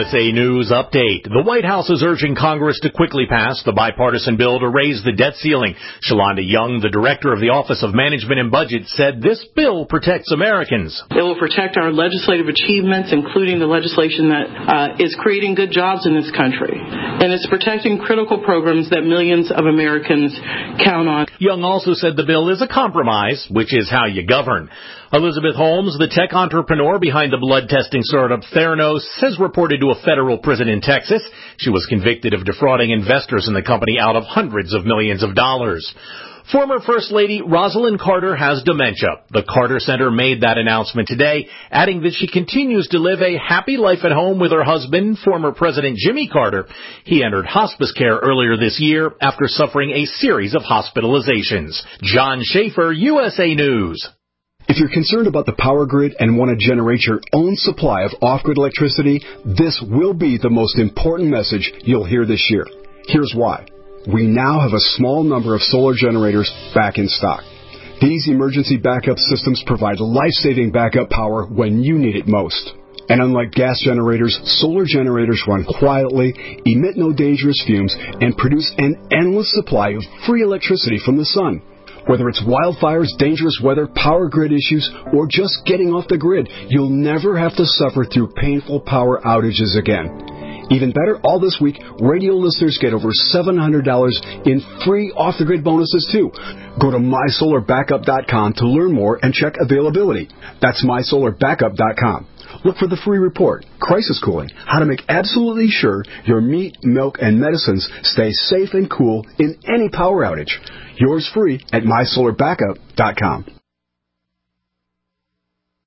USA News Update. The White House is urging Congress to quickly pass the bipartisan bill to raise the debt ceiling. Shalonda Young, the director of the Office of Management and Budget, said this bill protects Americans. It will protect our legislative achievements, including the legislation that is creating good jobs in this country. And it's protecting critical programs that millions of Americans count on. Young also said the bill is a compromise, which is how you govern. Elizabeth Holmes, the tech entrepreneur behind the blood testing startup Theranos, has reported to a federal prison in Texas. She was convicted of defrauding investors in the company out of hundreds of millions of dollars. Former First Lady Rosalynn Carter has dementia. The Carter Center made that announcement today, adding that she continues to live a happy life at home with her husband, former President Jimmy Carter. He entered hospice care earlier this year after suffering a series of hospitalizations. John Schaefer, USA News. If you're concerned about the power grid and want to generate your own supply of off-grid electricity, this will be the most important message you'll hear this year. Here's why. We now have a small number of solar generators back in stock. These emergency backup systems provide life-saving backup power when you need it most. And unlike gas generators, solar generators run quietly, emit no dangerous fumes, and produce an endless supply of free electricity from the sun. Whether it's wildfires, dangerous weather, power grid issues, or just getting off the grid, you'll never have to suffer through painful power outages again. Even better, all this week, radio listeners get over $700 in free off-the-grid bonuses, too. Go to MySolarBackup.com to learn more and check availability. That's MySolarBackup.com. Look for the free report, Crisis Cooling, how to make absolutely sure your meat, milk, and medicines stay safe and cool in any power outage. Yours free at MySolarBackup.com.